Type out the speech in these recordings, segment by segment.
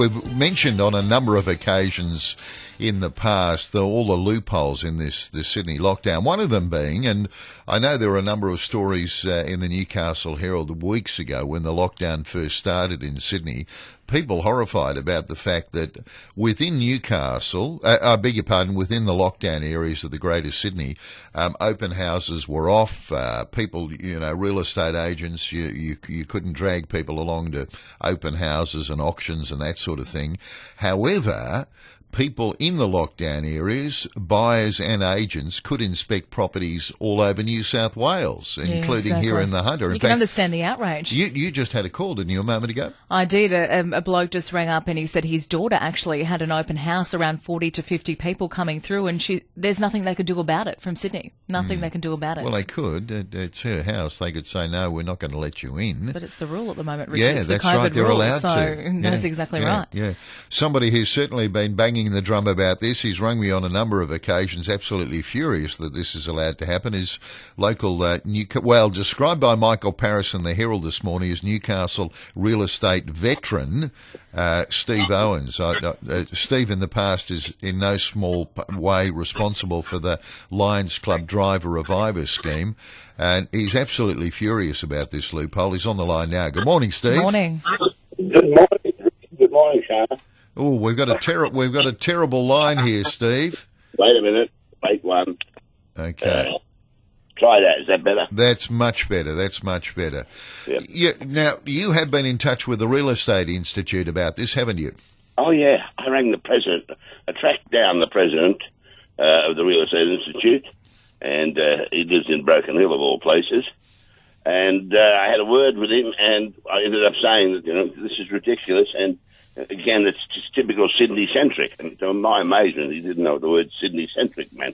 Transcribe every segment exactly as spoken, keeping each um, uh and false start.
We've mentioned on a number of occasions in the past the, all the loopholes in this, this Sydney lockdown, one of them being, and I know there were a number of stories uh, in the Newcastle Herald weeks ago when the lockdown first started in Sydney, people horrified about the fact that within Newcastle, uh, I beg your pardon, within the lockdown areas of the Greater Sydney, um, open houses were off. Uh, people, you know, real estate agents, you, you you couldn't drag people along to open houses and auctions and that sort of thing. However, people in the lockdown areas, buyers and agents, could inspect properties all over New South Wales, yeah, including exactly. here in the Hunter. In you fact, can understand the outrage. You, you just had a call, didn't you, a moment ago? I did. A, a bloke just rang up and he said his daughter actually had an open house, around forty to fifty people coming through, and she there's nothing they could do about it from Sydney. Nothing mm. they can do about it. Well, they could. It, it's her house. They could say, no, we're not going to let you in. But it's the rule at the moment, Richard. Yeah, it's that's the COVID right. They're rule, allowed so to. That's yeah, exactly yeah, right. Yeah. Somebody who's certainly been banging the drum about this, he's rung me on a number of occasions, absolutely furious that this is allowed to happen, is local, uh, New, well, described by Michael Paris in the Herald this morning as Newcastle real estate veteran, uh, Steve Owens. Uh, uh, Steve in the past is in no small way responsible for the Lions Club Driver Reviver scheme, and he's absolutely furious about this loophole. He's on the line now. Good morning, Steve. Good morning. Good morning. Good morning, Shana. Oh, we've got a ter- we've got a terrible line here, Steve. Wait a minute. Wait one. Okay. Uh, try that. Is that better? That's much better. That's much better. Yep. You, now, you have been in touch with the Real Estate Institute about this, haven't you? Oh, yeah. I rang the president. I tracked down the president uh, of the Real Estate Institute, and uh, he lives in Broken Hill, of all places. And uh, I had a word with him, and I ended up saying that, you know, this is ridiculous, and again, it's just typical Sydney-centric. And to my amazement, he didn't know what the word Sydney-centric meant.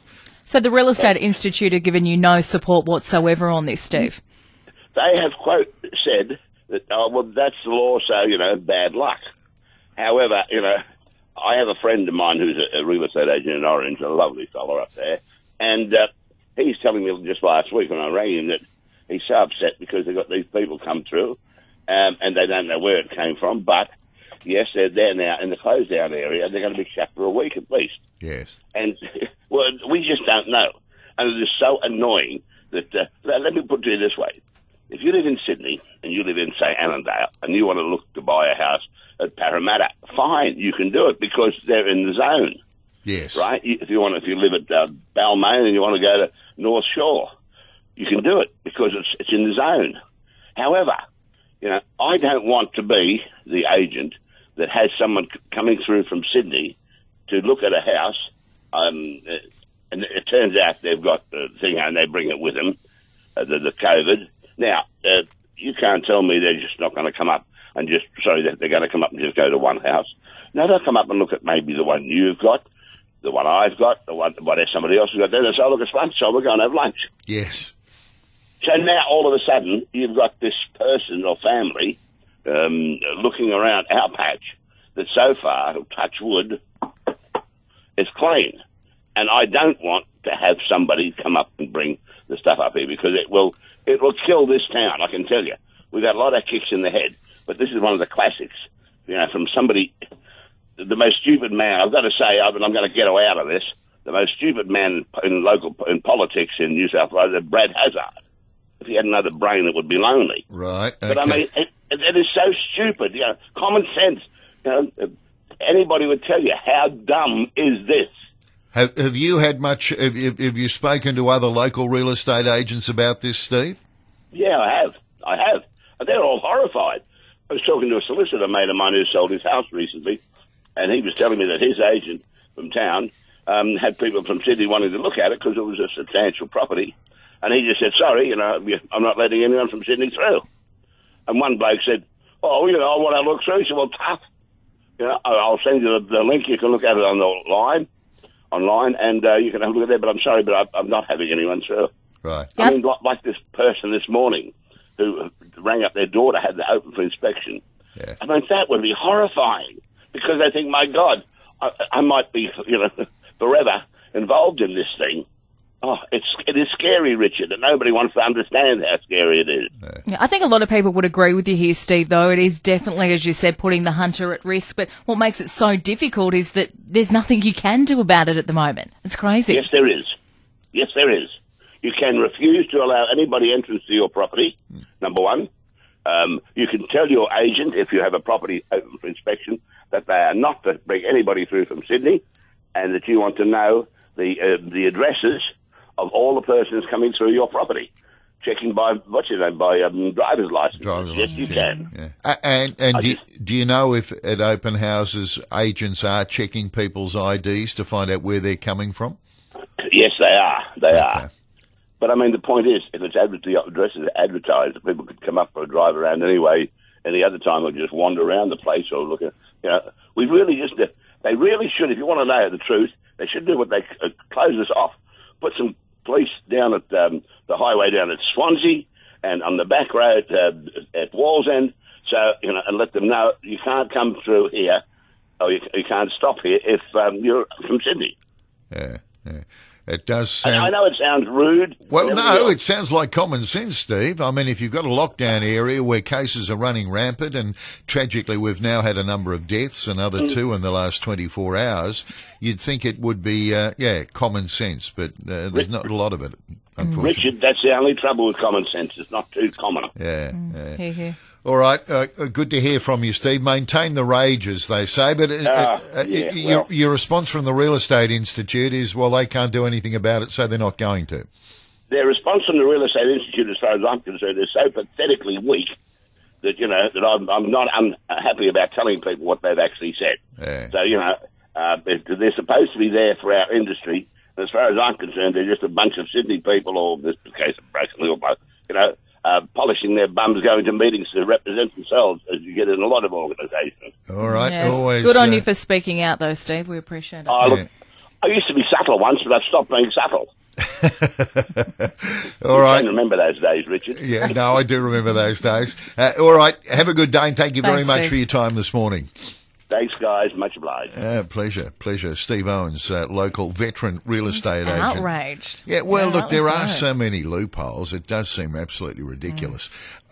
So the Real Estate Institute have given you no support whatsoever on this, Steve? They have, quote, said that, oh, well, that's the law, so, you know, bad luck. However, you know, I have a friend of mine who's a, a real estate agent in Orange, a lovely fellow up there, and uh, he's telling me just last week when I rang him that he's so upset because they've got these people come through, um, and they don't know where it came from, but yes, they're there now in the closed-down area. They're going to be shut for a week at least. Yes. And, well, we just don't know. And it is so annoying that, uh, let me put it to you this way. If you live in Sydney and you live in, say, Annandale, and you want to look to buy a house at Parramatta, fine, you can do it because they're in the zone. Yes. Right? If you want, if you live at uh, Balmain and you want to go to North Shore, you can do it because it's, it's in the zone. However, you know, I don't want to be the agent that has someone c- coming through from Sydney to look at a house, um, uh, and it turns out they've got the thing and they bring it with them, uh, the, the COVID. Now, uh, you can't tell me they're just not going to come up and just, sorry, that they're going to come up and just go to one house. No, they'll come up and look at maybe the one you've got, the one I've got, the one what somebody else has got. Then they'll say, oh, look, it's lunch, so we're going to have lunch. Yes. So now, all of a sudden, you've got this person or family um, looking around our patch that so far, touch wood, is clean. And I don't want to have somebody come up and bring the stuff up here because it will it will kill this town, I can tell you. We've got a lot of kicks in the head, but this is one of the classics, you know, from somebody, the most stupid man, I've got to say, and I'm going to get out of this, the most stupid man in local in politics in New South Wales is Brad Hazzard. If he had another brain, it would be lonely. Right. Okay. But I mean, it, it is so stupid. You know, common sense. You know, anybody would tell you how dumb is this. Have Have you had much? Have, have have you spoken to other local real estate agents about this, Steve? Yeah, I have. I have. And they're all horrified. I was talking to a solicitor mate of mine who sold his house recently, and he was telling me that his agent from town um, had people from Sydney wanting to look at it because it was a substantial property. And he just said, sorry, you know, I'm not letting anyone from Sydney through. And one bloke said, oh, you know, I want to look through. He said, well, tough. You know, I'll send you the, the link. You can look at it on the line, online, and uh, you can have a look at it. But I'm sorry, but I, I'm not having anyone through. Right. I mean, like, like this person this morning who rang up their daughter, had it open for inspection. Yeah. I mean, that would be horrifying because they think, my God, I, I might be, you know, forever involved in this thing. Oh, it's it is scary, Richard, and nobody wants to understand how scary it is. Yeah, I think a lot of people would agree with you here, Steve, though. It is definitely, as you said, putting the hunter at risk. But what makes it so difficult is that there's nothing you can do about it at the moment. It's crazy. Yes, there is. Yes, there is. You can refuse to allow anybody entrance to your property, number one. Um, you can tell your agent, if you have a property open for inspection, that they are not to bring anybody through from Sydney, and that you want to know the uh, the addresses of all the persons coming through your property, checking by, what's your name, by um, driver's license. Driver's yes, license, you yeah, can. Yeah. A- And, and I do, just- do you know if at open houses agents are checking people's I Ds to find out where they're coming from? Yes, they are. They Okay. are. But I mean, the point is, if it's adver- the addresses are advertised, people could come up for a drive around anyway. Any other time, they'll just wander around the place or look at. You know, we really just. They really should. If you want to know the truth, they should do what they uh, close us off. Put some police down at um, the highway down at Swansea and on the back road uh, at Wallsend. So you know, and let them know you can't come through here, or you, you can't stop here if um, you're from Sydney. Yeah, yeah. It does I, sound... I know it sounds rude. Well, and everything no, else. it sounds like common sense, Steve. I mean, if you've got a lockdown area where cases are running rampant, and tragically we've now had a number of deaths, another Mm. two in the last twenty-four hours, you'd think it would be, uh, yeah, common sense, but uh, there's not a lot of it, unfortunately. Richard, that's the only trouble with common sense. It's not too common. Yeah, yeah. Here, here. All right, uh, good to hear from you, Steve. Maintain the rage, as they say. But uh, Ah, uh, yeah, your, well- your response from the Real Estate Institute is, well, they can't do anything about it, so they're not going to. Their response from the Real Estate Institute, as far as I'm concerned, is so pathetically weak that, you know, that I'm, I'm not unhappy about telling people what they've actually said. Yeah. So, you know, uh, they're they're supposed to be there for our industry. And as far as I'm concerned, they're just a bunch of Sydney people, or in this case, Broken Hill, you know, uh, polishing their bums, going to meetings to represent themselves, as you get in a lot of organisations. All right, Yeah. always. Good on uh, you for speaking out, though, Steve. We appreciate it. Oh, look, Yeah. I used to be subtle once, but I've stopped being subtle. All I right. can remember those days, Richard. Yeah, no, I do remember those days. Uh, all right, have a good day, and thank you very Thanks, much Steve. for your time this morning. Thanks, guys. Much obliged. Uh, pleasure, pleasure. Steve Owens, uh, local veteran real estate agent. Outraged. Yeah, well, Yeah, look, there rightly are so. so many loopholes. It does seem absolutely ridiculous.